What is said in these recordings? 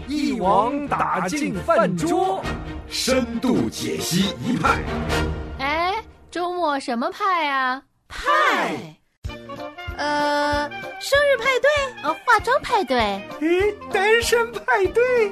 一网打尽饭桌，深度解析一派。 哎，周末什么派啊？ 派？生日派对？ 化妆派对？ 单身派对？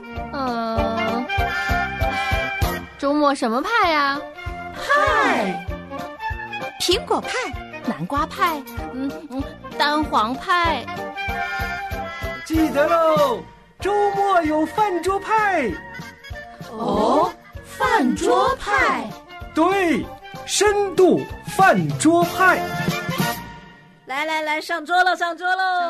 周末什么派啊？ 派？苹果派？ 南瓜派？蛋黄派？ 记得喽，周末有饭桌派。 饭桌派？ 对，深度饭桌派。 来，上桌喽！上桌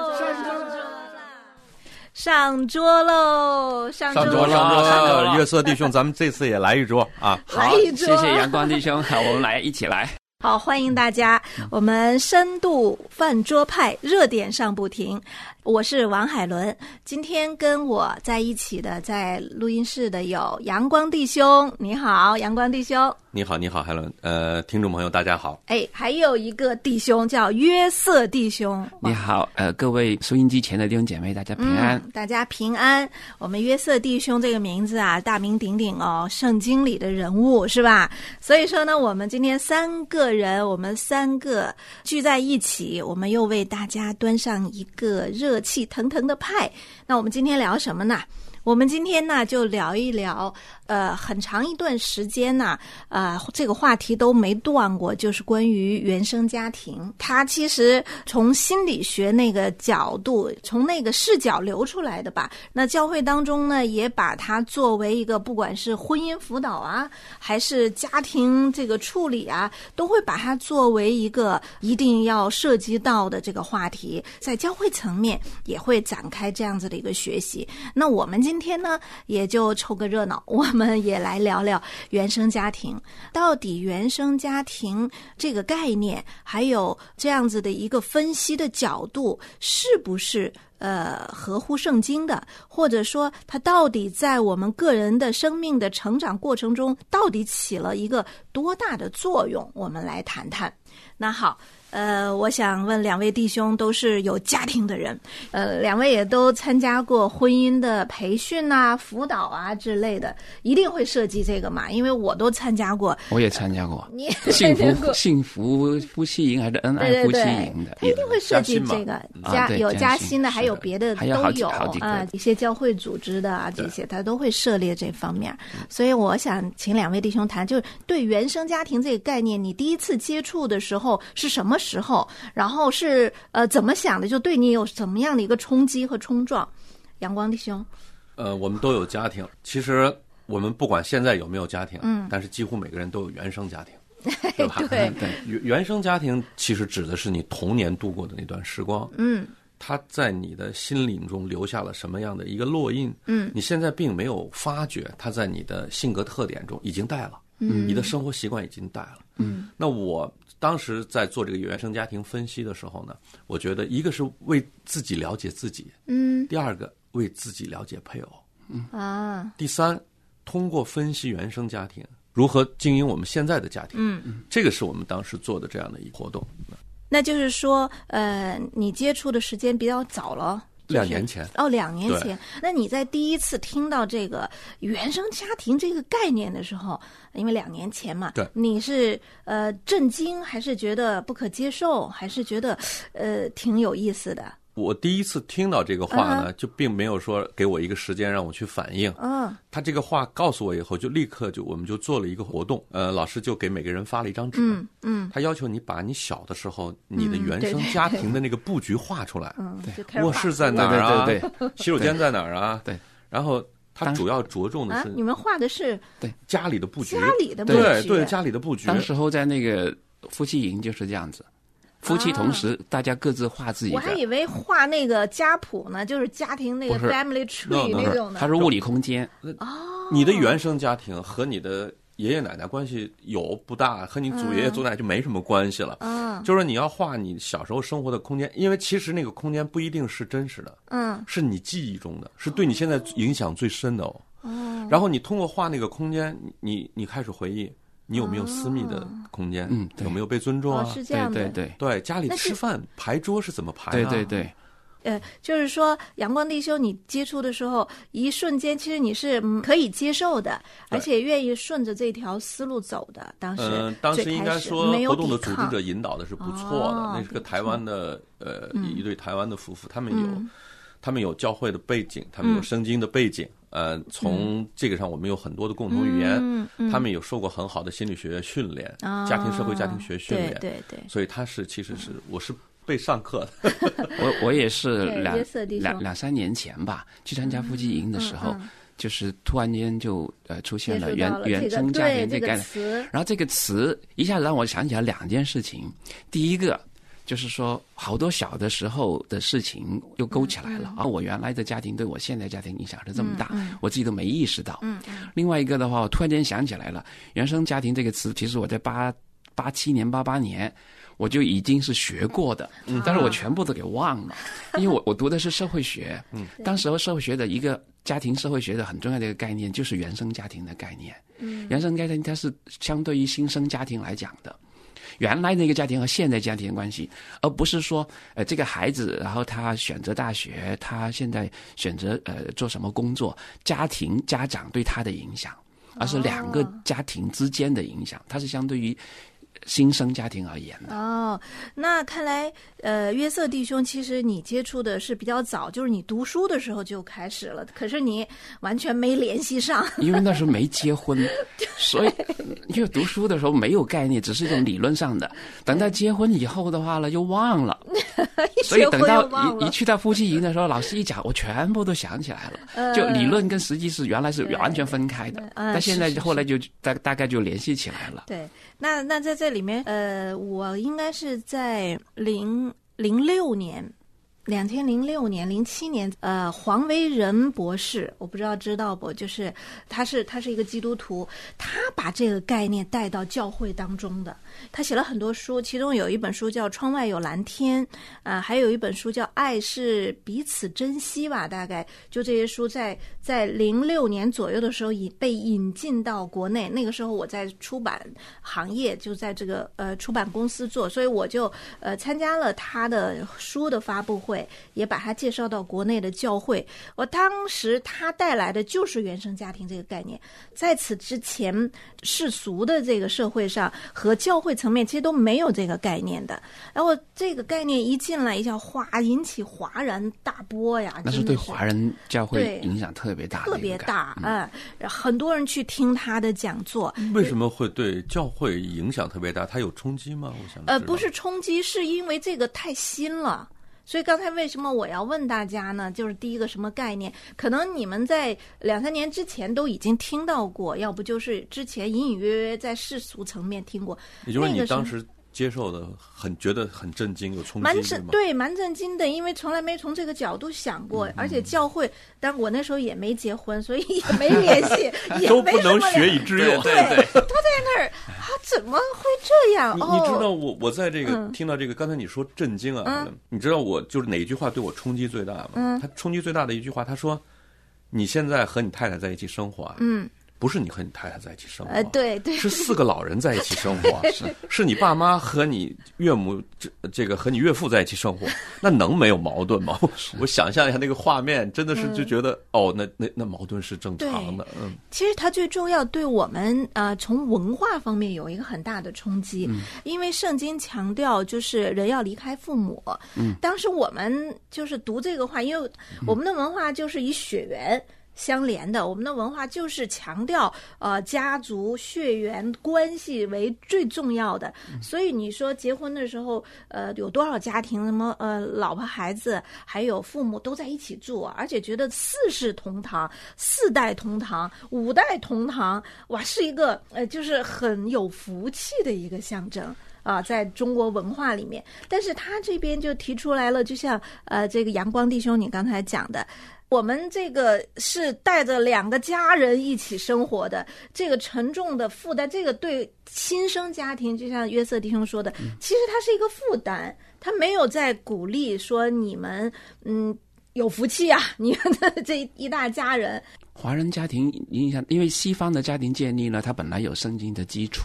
喽！ 月色弟兄，咱们这次也来一桌啊！ 来一桌， 谢谢阳光弟兄，我们一起来。 好，欢迎大家，我们深度饭桌派热点上不停。我是王海伦，今天跟我在一起的在录音室的有阳光弟兄，你好，阳光弟兄。 你好，海伦。听众朋友大家好。 还有一个弟兄叫约瑟弟兄。 你好，各位收音机前的弟兄姐妹，大家平安。 大家平安。我们约瑟弟兄这个名字啊，大名鼎鼎哦，圣经里的人物是吧？所以说呢，我们今天三个聚在一起，我们又为大家端上一个热气腾腾的派。那我们今天聊什么呢？我们今天呢就聊一聊很长一段时间呢这个话题都没断过，就是关于原生家庭。它其实从心理学那个角度，从那个视角流出来的吧。那教会当中呢也把它作为一个，不管是婚姻辅导啊，还是家庭这个处理啊，都会把它作为一个一定要涉及到的这个话题，在教会层面也会展开这样子的一个学习。那我们今天呢也就凑个热闹，我们也来聊聊原生家庭。到底原生家庭这个概念，还有这样子的一个分析的角度，是不是合乎圣经的，或者说它到底在我们个人的生命的成长过程中到底起了一个多大的作用，我们来谈谈。那好，我想问两位弟兄，都是有家庭的人，两位也都参加过婚姻的培训啊、辅导啊之类的，一定会涉及这个嘛？因为我都参加过。 我也参加过。 你也参加过幸福夫妻营还是恩爱夫妻营的？ 他一定会涉及这个有加薪的，还有别的都有啊，一些教会组织的啊，这些他都会涉猎这方面。所以我想请两位弟兄谈，就是对原生家庭这个概念，你第一次接触的时候是什么时候？然后是怎么想的？就对你有怎么样的一个冲击和冲撞？阳光弟兄， 我们都有家庭。其实我们不管现在有没有家庭，但是几乎每个人都有原生家庭，对吧？ 对， 原生家庭其实指的是你童年度过的那段时光。它在你的心灵中留下了什么样的一个烙印？你现在并没有发觉，它在你的性格特点中已经带了，你的生活习惯已经带了。那我当时在做这个原生家庭分析的时候呢，我觉得一个是为自己了解自己，第二个为自己了解配偶，第三，通过分析原生家庭如何经营我们现在的家庭，这个是我们当时做的这样的一个活动。 那就是说，你接触的时间比较早了。 2年前。 2年前。那你在第一次听到这个原生家庭这个概念的时候，因为2年前嘛， 对， 你是震惊，还是觉得不可接受，还是觉得挺有意思的？ 我第一次听到这个话呢，就并没有说给我一个时间让我去反应。他这个话告诉我以后，就立刻我们就做了一个活动。老师就给每个人发了一张纸，他要求你把你小的时候你的原生家庭的那个布局画出来。卧室在哪儿啊？ 对， 洗手间在哪儿啊？ 对。 然后他主要着重的是， 你们画的是对家里的布局，对家里的布局。 当时候在那个夫妻营就是这样子。夫妻同时大家各自画自己的。 我还以为画那个家谱呢，就是家庭那个 family tree 那种的。 它是物理空间。 你的原生家庭和你的爷爷奶奶关系有不大，和你祖爷爷祖奶奶就没什么关系了。就是说你要画你小时候生活的空间，因为其实那个空间不一定是真实的，是你记忆中的，是对你现在影响最深的然后你通过画那个空间，你开始回忆。你有没有私密的空间？有没有被尊重啊？ 是这样的。 对，家里吃饭排桌是怎么排啊？ 对。 就是说阳光弟兄你接触的时候，一瞬间其实你是可以接受的，而且愿意顺着这条思路走的。当时应该说活动的组织者引导的是不错的，那是个台湾的一对台湾的夫妇，他们有教会的背景，他们有圣经的背景，从这个上我们有很多的共同语言，他们有受过很好的心理学训练，家庭社会家庭学训练， 对， 所以其实是我是被上课的。 我也是两三年前吧，去参加夫妻营的时候，就是突然间就出现了原生家庭这个概念，然后这个词一下子让我想起来2件事情。第一个就是说，好多小的时候的事情又勾起来了，而我原来的家庭对我现在家庭影响是这么大，我自己都没意识到。另外一个的话，我突然间想起来了，原生家庭这个词，其实我在87年、88年。我就已经是学过的，但是我全部都给忘了，因为我读的是社会学，当时社会学的一个家庭社会学的很重要的一个概念就是原生家庭的概念。原生家庭它是相对于新生家庭来讲的，原来那个家庭和现在家庭的关系，而不是说这个孩子然后他选择大学，他现在选择做什么工作，家长对他的影响，而是2个家庭之间的影响，它是相对于新生家庭而言的。 那看来约瑟弟兄其实你接触的是比较早，就是你读书的时候就开始了，可是你完全没联系上。 因为那时候没结婚，所以因为读书的时候没有概念，只是一种理论上的，等到结婚以后的话了又忘了。所以等到一去到夫妻营的时候，老师一讲我全部都想起来了，就理论跟实际是原来是完全分开的，但现在后来就大概就联系起来了。 对，那在这里面我应该是在2006年、2007年，黄维仁博士，我不知道不，就是他是一个基督徒，他把这个概念带到教会当中的。他写了很多书，其中有一本书叫《窗外有蓝天》，还有一本书叫《爱是彼此珍惜》吧，大概就这些书在06年左右的时候被引进到国内。那个时候我在出版行业，就在这个出版公司做，所以我就参加了他的书的发布会，也把他介绍到国内的教会。我当时他带来的就是原生家庭这个概念，在此之前世俗的这个社会上和教会层面其实都没有这个概念的，然后这个概念一进来一下引起哗然大波呀， 那是对华人教会影响特别大， 特别大很多人去听他的讲座。 为什么会对教会影响特别大？他有冲击吗？我想不是冲击，是因为这个太新了。所以刚才为什么我要问大家呢？就是第一个什么概念，可能你们在2-3年之前都已经听到过，要不就是之前隐隐约约在世俗层面听过。 也就是你当时接受的觉得很震惊，有冲击吗？ 对，蛮震惊的，因为从来没从这个角度想过，而且教会，但是我那时候也没结婚，所以也没联系， 都不能学以致用。 对，都在那儿怎么会这样？ 你知道我在这个听到这个，刚才你说震惊啊，你知道我就是哪一句话对我冲击最大吗？他冲击最大的一句话，他说：“你现在和你太太在一起生活啊。”不是你和你太太在一起生活， 对， 是4个老人在一起生活，是你爸妈和你岳母这个和你岳父在一起生活，那能没有矛盾吗？我想象一下那个画面，真的是就觉得那矛盾是正常的。 其实它最重要对我们从文化方面有一个很大的冲击，因为圣经强调就是人要离开父母。当时我们就是读这个话，因为我们的文化就是以血缘相连的，我们的文化就是强调家族血缘关系为最重要的，所以你说结婚的时候有多少家庭什么老婆孩子还有父母都在一起住，而且觉得4世同堂4代同堂5代同堂，哇，是一个就是很有福气的一个象征在中国文化里面。但是他这边就提出来了，就像这个阳光弟兄你刚才讲的，我们这个是带着2个家人一起生活的，这个沉重的负担，这个对新生家庭，就像约瑟弟兄说的，其实它是一个负担，他没有在鼓励说你们有福气啊，你们的这一大家人。 华人家庭影响，因为西方的家庭建立呢，它本来有圣经的基础，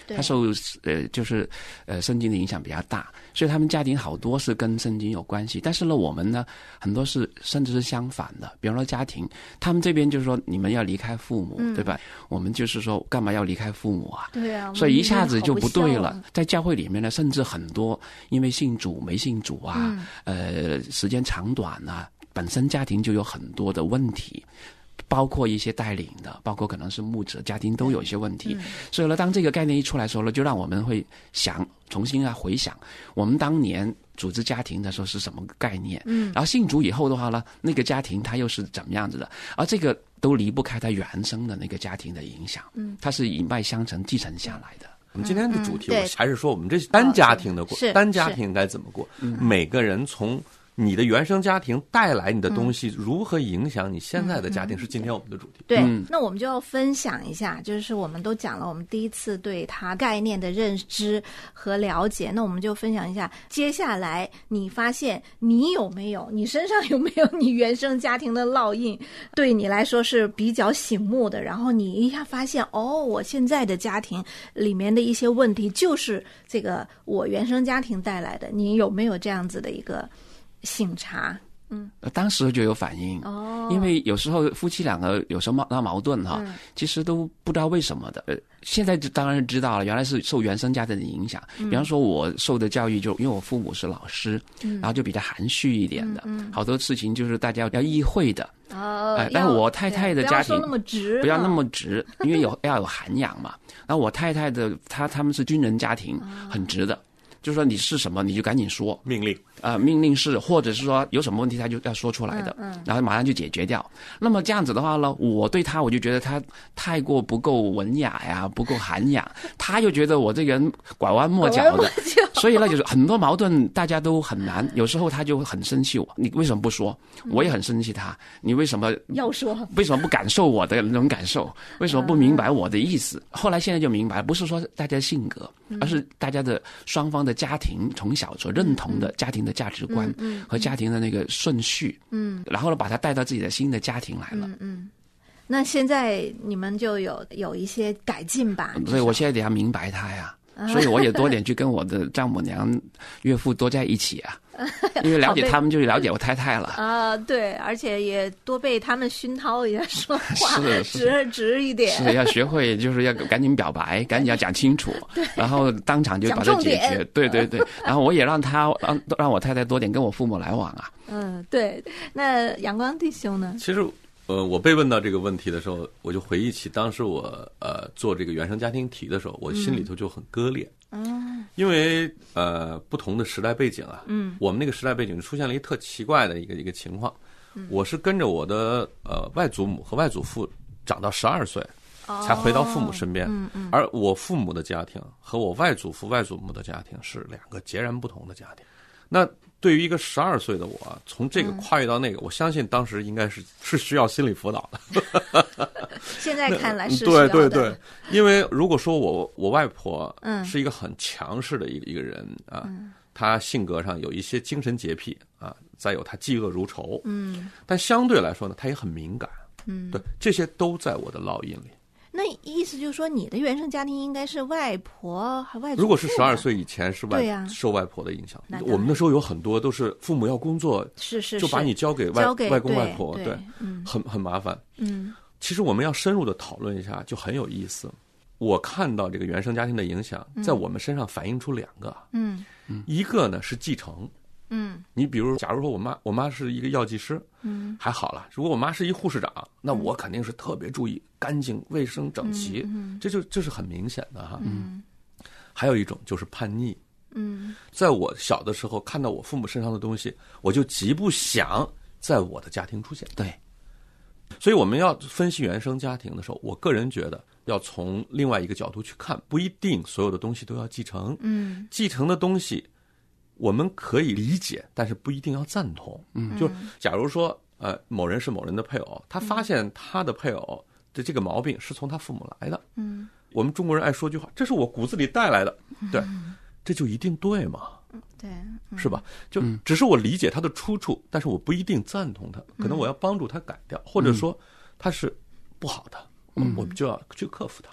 他受就是圣经的影响比较大，所以他们家庭好多是跟圣经有关系。但是呢，我们呢很多是甚至是相反的。比方说家庭，他们这边就是说你们要离开父母，对吧？我们就是说干嘛要离开父母啊？ 对啊， 所以一下子就不对了。在教会里面呢，甚至很多因为信主没信主啊，时间长短啊，本身家庭就有很多的问题。包括一些带领的，包括可能是牧者家庭都有一些问题，所以呢，当这个概念一出来的时候呢，就让我们会重新回想我们当年组织家庭的时候是什么概念，然后信主以后的话呢，那个家庭它又是怎么样子的，而这个都离不开它原生的那个家庭的影响，它是一脉相承继承下来的。 我们今天的主题，我还是说我们这单家庭的过，单家庭该怎么过？每个人从你的原生家庭带来你的东西如何影响你现在的家庭，是今天我们的主题。 对，那我们就要分享一下，就是我们都讲了我们第一次对它概念的认知和了解，那我们就分享一下接下来你发现你身上有没有你原生家庭的烙印，对你来说是比较醒目的，然后你一下发现我现在的家庭里面的一些问题就是这个我原生家庭带来的，你有没有这样子的一个醒察？ 当时就有反应，因为有时候夫妻两个有时候闹矛盾其实都不知道为什么的。现在当然知道了，原来是受原生家庭的影响。比方说我受的教育就因为我父母是老师，然后就比较含蓄一点的，好多事情就是大家要意会的。但是我太太的家庭不要那么直，因为要有涵养嘛。然后我太太的他们是军人家庭，很直的。就是说你是什么你就赶紧说命令命令是，或者是说有什么问题他就要说出来的，然后马上就解决掉。那么这样子的话呢，我对他我就觉得他太过不够文雅呀，不够涵养，他就觉得我这个人拐弯抹角的，所以呢就是很多矛盾大家都很难。有时候他就很生气我，你为什么不说？我也很生气他，你为什么要说？ 为什么不感受我的那种感受？为什么不明白我的意思？后来现在就明白，不是说大家性格，而是大家的双方的家庭从小所认同的家庭的价值观和家庭的那个顺序，然后呢把它带到自己的新的家庭来了。 那现在你们就有一些改进吧？ 所以我现在得要明白他呀，所以我也多点去跟我的丈母娘、岳父多在一起啊。因为了解他们就是了解我太太了对，而且也多被他们熏陶一下，说话直一点， 是要学会，就是要赶紧表白，赶紧要讲清楚，然后当场就把它解决。对，然后我也让我太太多点跟我父母来往啊。 对。那阳光弟兄呢？ 其实我被问到这个问题的时候，我就回忆起当时我做这个原生家庭题的时候，我心里头就很割裂。因为不同的时代背景啊，我们那个时代背景出现了一个特奇怪的一个情况。我是跟着我的外祖母和外祖父长到12岁，才回到父母身边。而我父母的家庭和我外祖父外祖母的家庭是两个截然不同的家庭。那对于一个12岁的我，从这个跨越到那个，我相信当时应该是需要心理辅导的。 现在看来是需要的。 对，因为如果说我外婆是一个很强势的一个人啊，她性格上有一些精神洁癖啊，再有她嫉恶如仇，但相对来说呢，她也很敏感，对，这些都在我的烙印里。 那意思就是说，你的原生家庭应该是外婆和外祖父。 如果是12岁以前是受外婆的影响，我们那时候有很多都是父母要工作， 是就把你交给外公外婆，对，很麻烦。其实我们要深入的讨论一下，就很有意思。我看到这个原生家庭的影响，在我们身上反映出2个，一个呢是继承。你比如假如说我妈是一个药剂师，还好了。如果我妈是一护士长，那我肯定是特别注意干净、卫生、整齐，这是很明显的哈。还有一种就是叛逆。在我小的时候看到我父母身上的东西，我就极不想在我的家庭出现。 对， 所以我们要分析原生家庭的时候，我个人觉得要从另外一个角度去看，不一定所有的东西都要继承。继承的东西我们可以理解，但是不一定要赞同。就假如说某人是某人的配偶，他发现他的配偶的这个毛病是从他父母来的。我们中国人爱说句话，这是我骨子里带来的。对，这就一定对吗？ 对， 是吧？就只是我理解他的出处，但是我不一定赞同他，可能我要帮助他改掉，或者说他是不好的，我们就要去克服它。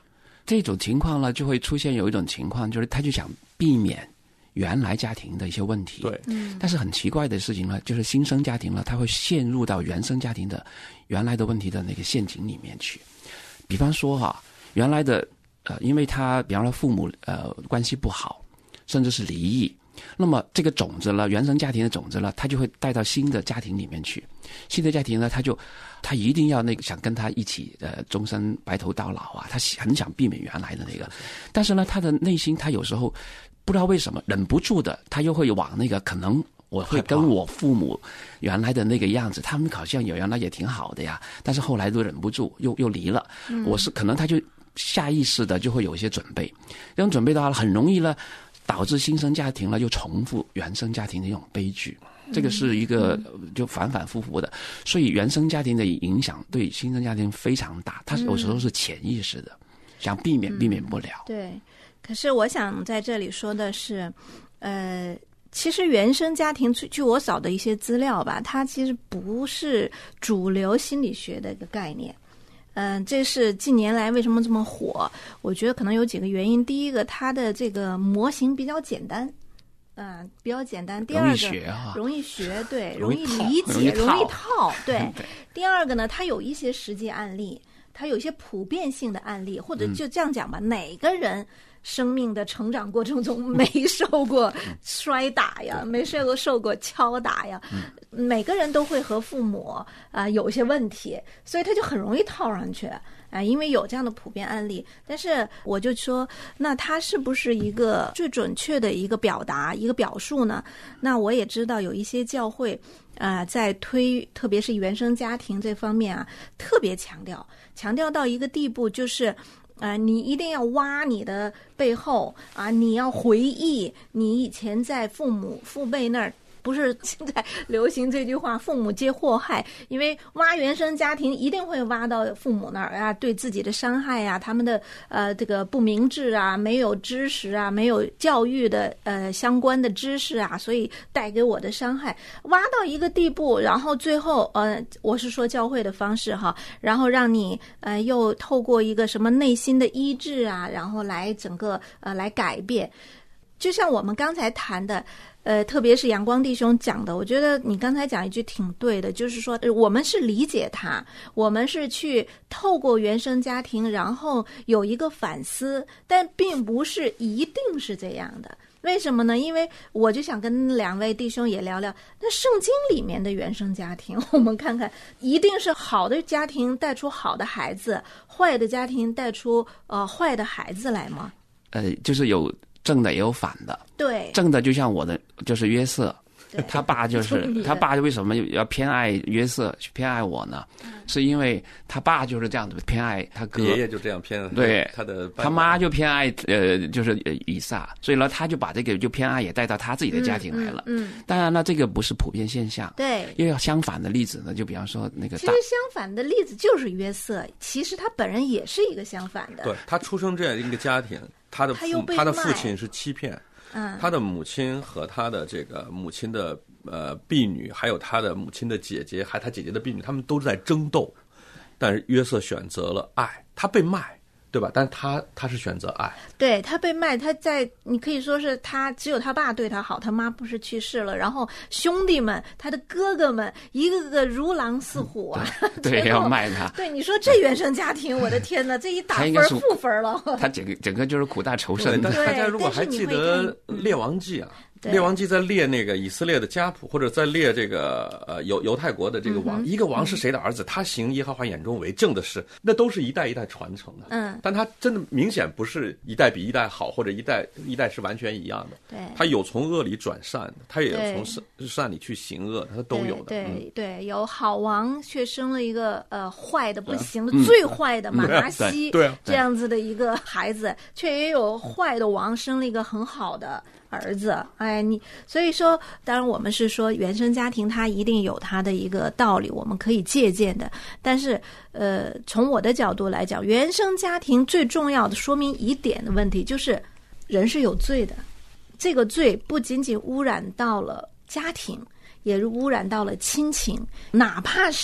这种情况呢，就会出现有一种情况，就是他就想避免原来家庭的一些问题。 对， 但是很奇怪的事情呢，就是新生家庭呢，他会陷入到原生家庭的原来的问题的那个陷阱里面去。比方说原来的因为他比方说父母关系不好，甚至是离异，那么这个种子呢，原生家庭的种子呢，他就会带到新的家庭里面去。新的家庭呢，他一定要想跟他一起终身白头到老啊，他很想避免原来的那个。但是呢，他的内心他有时候不知道为什么忍不住的，他又会往那个可能我会跟我父母原来的那个样子，他们好像原来也挺好的呀，但是后来都忍不住又离了。可能他就下意识的就会有一些准备，这种准备的话很容易呢导致新生家庭呢又重复原生家庭的一种悲剧。这个是一个就反反复复的，所以原生家庭的影响对新生家庭非常大，它有时候是潜意识的，想避免不了。 对，可是我想在这里说的是其实原生家庭据我找的一些资料吧，它其实不是主流心理学的一个概念。这是近年来为什么这么火，我觉得可能有几个原因。第一个，它的这个模型比较简单，比较简单。第二个，容易学，对，容易理解，容易套，对。第二个呢，它有一些实际案例，它有一些普遍性的案例，或者就这样讲吧，哪个人生命的成长过程中没受过摔打呀，没受过敲打呀，每个人都会和父母有一些问题，所以他就很容易套上去因为有这样的普遍案例。但是我就说，那它是不是一个最准确的一个表达一个表述呢？那我也知道有一些教会在特别是原生家庭这方面特别强调到一个地步，就是你一定要挖你的背后你要回忆你以前在父辈那儿。不是现在流行这句话父母皆祸害，因为挖原生家庭一定会挖到父母那儿对自己的伤害他们的这个不明智没有知识没有教育的相关的知识所以带给我的伤害挖到一个地步，然后最后我是说教会的方式然后让你又透过一个什么内心的医治然后来整个来改变。就像我们刚才谈的特别是阳光弟兄讲的，我觉得你刚才讲一句挺对的，就是说我们是理解他，我们是去透过原生家庭然后有一个反思，但并不是一定是这样的。为什么呢？因为我就想跟两位弟兄也聊聊，那圣经里面的原生家庭，我们看看一定是好的家庭带出好的孩子，坏的家庭带出坏的孩子来吗？ 就是有正的也有反的。对，正的就像我的就是约瑟，他爸他爸为什么要偏爱约瑟偏爱我呢？是因为他爸就是这样子偏爱他哥， 爷爷就这样偏爱对他的， 他妈就偏爱就是以撒，所以呢他就把这个就偏爱也带到他自己的家庭来了。当然了这个不是普遍现象，对，因为相反的例子呢，就比方说那个其实相反的例子就是约瑟，其实他本人也是一个相反的， 对，他出生这样一个家庭，他的父亲是欺骗。他的母亲和他的这个母亲的婢女，还有他的母亲的姐姐，还有他姐姐的婢女，他们都在争斗。但是约瑟选择了爱，他被卖，对吧？但他是选择爱。对，他被卖，你可以说是他只有他爸对他好，他妈不是去世了，然后兄弟们，他的哥哥们，一个个如狼似虎对，要卖他。 对，你说这原生家庭，我的天哪，这一打分负分了。 他整个就是苦大仇深的。 大家如果还记得《列王纪》列王纪在列那个以色列的家谱，或者在列这个犹太国的这个王，一个王是谁的儿子，他行耶和华眼中为正的事，那都是一代一代传承的。但他真的明显不是一代比一代好，或者一代是完全一样的。对，他有从恶里转善的，他也有从善里去行恶的，他都有的。对，有好王却生了一个坏的不行的最坏的马拿西这样子的一个孩子，却也有坏的王生了一个很好的儿子。所以说当然我们是说原生家庭它一定有它的一个道理我们可以借鉴的，但是从我的角度来讲，原生家庭最重要的说明一点的问题就是人是有罪的，这个罪不仅仅污染到了家庭，也污染到了亲情，哪怕是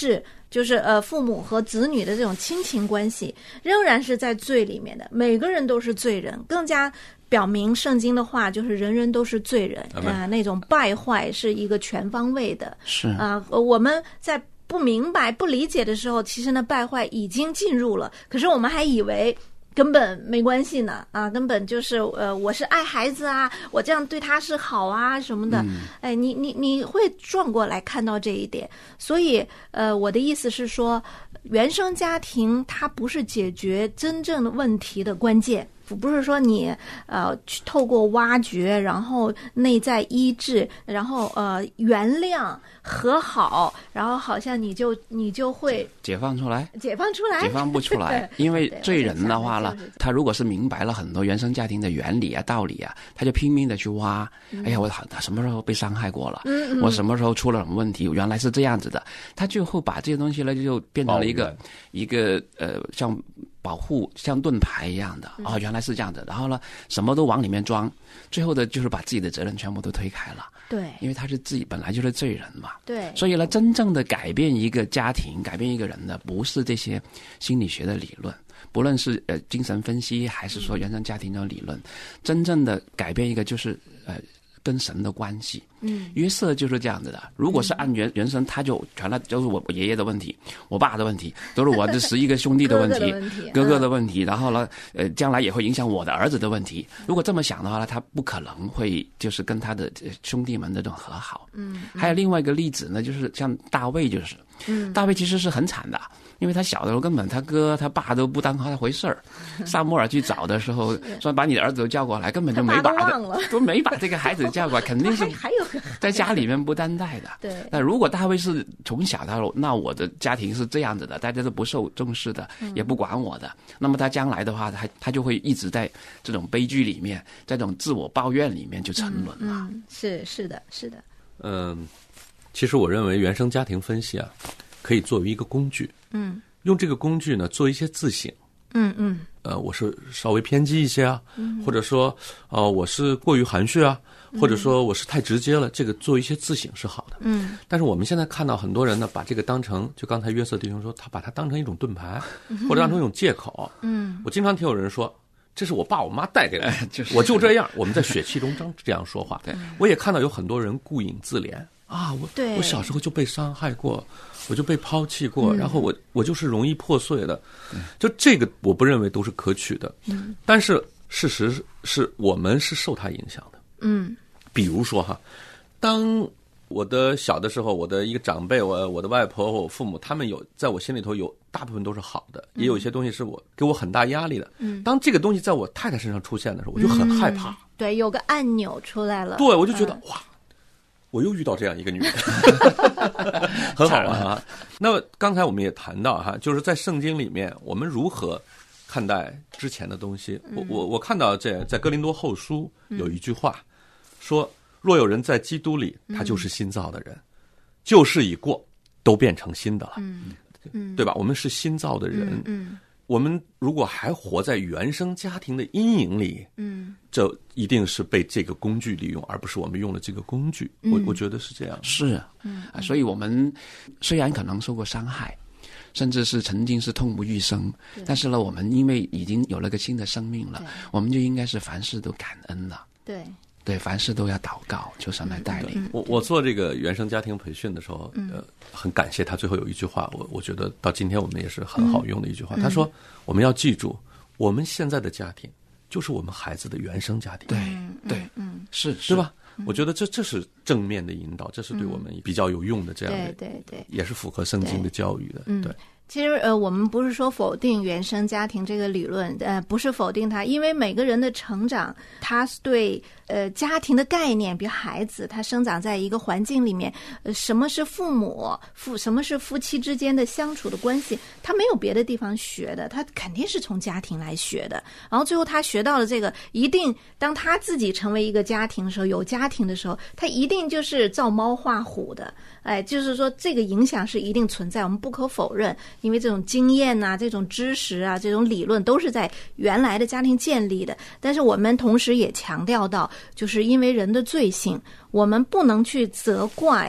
就是父母和子女的这种亲情关系，仍然是在罪里面的，每个人都是罪人，更加表明圣经的话就是人人都是罪人那种败坏是一个全方位的。 是我们在不明白不理解的时候，其实呢败坏已经进入了，可是我们还以为根本没关系呢根本就是我是爱孩子啊，我这样对他是好啊什么的。你会转过来看到这一点。所以我的意思是说，原生家庭它不是解决真正的问题的关键，不是说你去透过挖掘，然后内在医治，然后原谅和好，然后好像你就会解放出来， 解放不出来因为罪人的话了，他如果是明白了很多原生家庭的原理啊道理啊，他就拼命的去挖。哎呀，我什么时候被伤害过了，我什么时候出了什么问题，原来是这样子的，他就会把这些东西呢就变成了一个像保护像盾牌一样的原来是这样的，然后呢什么都往里面装，最后的就是把自己的责任全部都推开了。 对， 因为他是自己本来就是罪人嘛。 对， 所以呢真正的改变一个家庭改变一个人的不是这些心理学的理论，不论是精神分析还是说原生家庭的理论，真正的改变一个就是跟神的关系。约瑟就是这样子的，如果是按原生，他就全都就是我爷爷的问题，我爸的问题，都是我这11个兄弟的问题哥哥的问题，然后呢将来也会影响我的儿子的问题。如果这么想的话呢，他不可能会就是跟他的兄弟们这种和好。还有另外一个例子呢，就是像大卫，就是大卫其实是很惨的，因为他小的时候根本他哥他爸都不当他回事儿。撒母耳去找的时候说把你的儿子都叫过来，根本就没把这个孩子叫过来，肯定是还有在家里面不担待的。 对， 那如果大卫是从小他说，那我的家庭是这样子的，大家都不受重视的，也不管我的，那么他将来的话，他就会一直在这种悲剧里面，在这种自我抱怨里面就沉沦了。 是的。 其实我认为原生家庭分析可以作为一个工具。用这个工具呢做一些自省。我是稍微偏激一些或者说我是过于含蓄或者说我是太直接了，这个做一些自省是好的。但是我们现在看到很多人呢把这个当成，就刚才约瑟弟兄说，他把它当成一种盾牌，或者当成一种借口。我经常听有人说，这是我爸我妈带给我的，我就这样。我们在血气中这样说话。我也看到有很多人顾影自怜我小时候就被伤害过，我就被抛弃过，然后我就是容易破碎的。就这个我不认为都是可取的。但是事实是我们是受它影响的。比如说当我的小的时候，我的一个长辈，我的外婆和我父母，他们在我心里头有大部分都是好的，也有一些东西是给我很大压力的。当这个东西在我太太身上出现的时候，我就很害怕。 对，有个按钮出来了。 对，我就觉得哇，我又遇到这样一个女人，很好玩那么刚才我们也谈到就是在圣经里面我们如何看待之前的东西。我看到在哥林多后书有一句话说，若有人在基督里，他就是新造的人，旧事已过，都变成新的了。对吧？我们是新造的人。我们如果还活在原生家庭的阴影里，这一定是被这个工具利用，而不是我们用了这个工具。我觉得是这样。 是所以我们虽然可能受过伤害，甚至是曾经是痛不欲生，但是呢，我们因为已经有了个新的生命了，我们就应该是凡事都感恩了。对，凡事都要祷告，求神来带领。 我做这个原生家庭培训的时候，很感谢他最后有一句话，我觉得到今天我们也是很好用的一句话。他说，我们要记住，我们现在的家庭就是我们孩子的原生家庭。 对，是对吧？我觉得这是正面的引导，这是对我们比较有用的这样的， 对， 也是符合圣经的教育的。对。 其实我们不是说否定原生家庭这个理论，不是否定它，因为每个人的成长，他对家庭的概念，比如孩子他生长在一个环境里面，什么是父母什么是夫妻之间的相处的关系，他没有别的地方学的，他肯定是从家庭来学的。然后最后他学到了这个，一定当他自己成为一个家庭的时候，有家庭的时候，他一定就是照猫画虎的。就是说这个影响是一定存在，我们不可否认，因为这种经验这种知识这种理论都是在原来的家庭建立的。但是我们同时也强调到，就是因为人的罪性，我们不能去责怪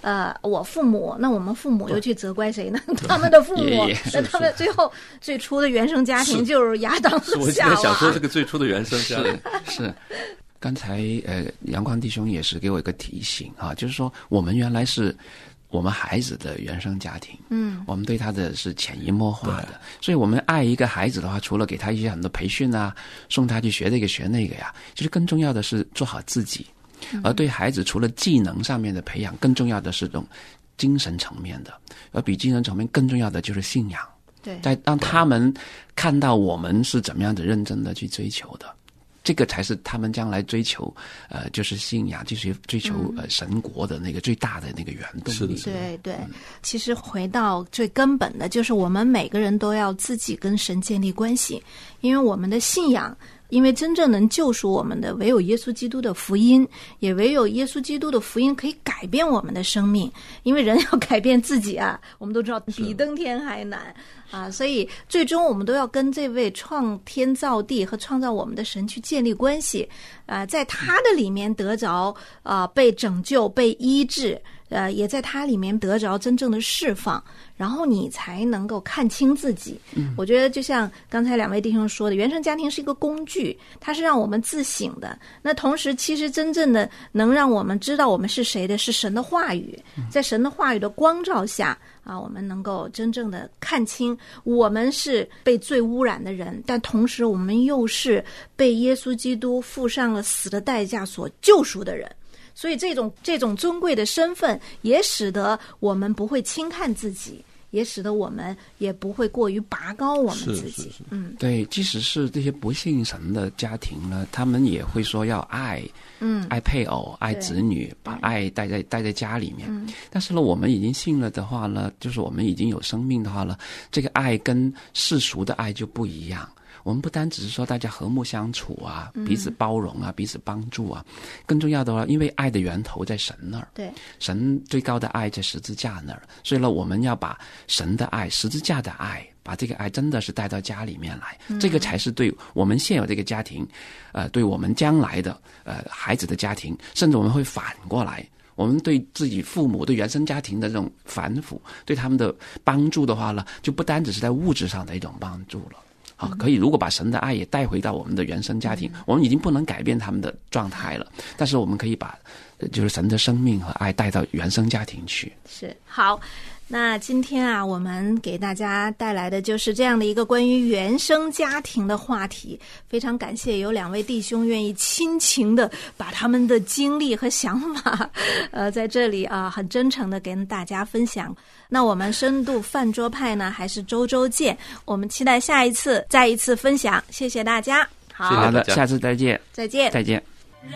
我父母，那我们父母又去责怪谁呢？他们的父母，那他们最初的原生家庭就是亚当和夏娃。 我现在想说这个最初的原生家庭是。刚才阳光弟兄也是给我一个提醒啊，就是说我们原来是我们孩子的原生家庭，我们对他的是潜移默化的，所以我们爱一个孩子的话，除了给他一些很多培训啊，送他去学这个学那个呀，其实更重要的是做好自己。而对孩子除了技能上面的培养，更重要的是这种精神层面的，而比精神层面更重要的就是信仰。 对， 在让他们看到我们是怎么样的认真的去追求的。这个才是他们将来追求，就是信仰，就是追求神国的那个最大的那个原动力。 对对，其实回到最根本的，就是我们每个人都要自己跟神建立关系，因为我们的信仰。因为真正能救赎我们的，唯有耶稣基督的福音，也唯有耶稣基督的福音可以改变我们的生命。因为人要改变自己啊，我们都知道比登天还难啊，所以最终我们都要跟这位创天造地和创造我们的神去建立关系啊，在他的里面得着被拯救、被医治，也在他里面得着真正的释放，然后你才能够看清自己。我觉得就像刚才两位弟兄说的，原生家庭是一个工具，它是让我们自省的。那同时其实真正的能让我们知道我们是谁的是神的话语，在神的话语的光照下啊，我们能够真正的看清我们是被罪污染的人，但同时我们又是被耶稣基督付上了死的代价所救赎的人。所以这种尊贵的身份也使得我们不会轻看自己，也使得我们也不会过于拔高我们自己。 对，即使是这些不信神的家庭呢，他们也会说要爱爱配偶、爱子女，把爱带在家里面。但是呢，我们已经信了的话呢，就是我们已经有生命的话呢，这个爱跟世俗的爱就不一样。我们不单只是说大家和睦相处啊，彼此包容啊，彼此帮助啊，更重要的话，因为爱的源头在神那儿， 对， 神最高的爱在十字架那儿，所以呢，我们要把神的爱、十字架的爱，把这个爱真的是带到家里面来，这个才是对我们现有这个家庭，对我们将来的孩子的家庭，甚至我们会反过来。我们对自己父母、对原生家庭的这种反腐，对他们的帮助的话呢，就不单只是在物质上的一种帮助了。好，可以如果把神的爱也带回到我们的原生家庭，我们已经不能改变他们的状态了，但是我们可以把就是神的生命和爱带到原生家庭去。 是，好。那今天啊，我们给大家带来的就是这样的一个关于原生家庭的话题。非常感谢有两位弟兄愿意亲情的把他们的经历和想法，在这里啊，很真诚的跟大家分享。那我们深度饭桌派呢，还是周周见。我们期待下一次再一次分享。谢谢大家。 好的，下次再见。 再见。 再见。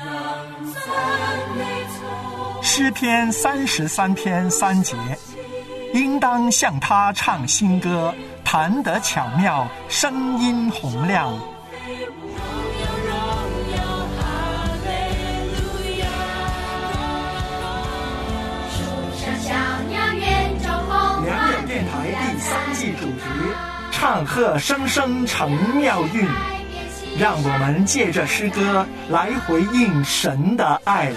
诗篇33篇3节。应当向他唱新歌，弹得巧妙，声音洪亮。良友电台第3季主题：唱和声声成妙韵。让我们借着诗歌来回应神的爱。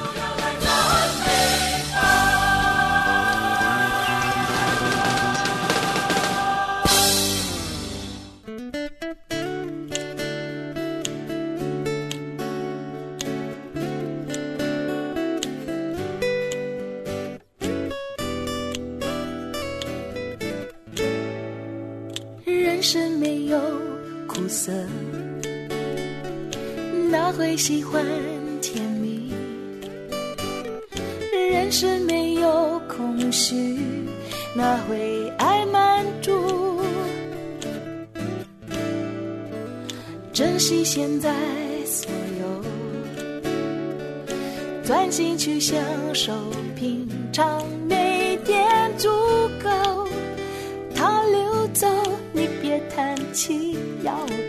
人生没有苦涩，哪会喜欢甜蜜？人生没有空虚，哪会爱满足？珍惜现在所有，专心去享受平常，每点足够。他溜走，你别叹气，要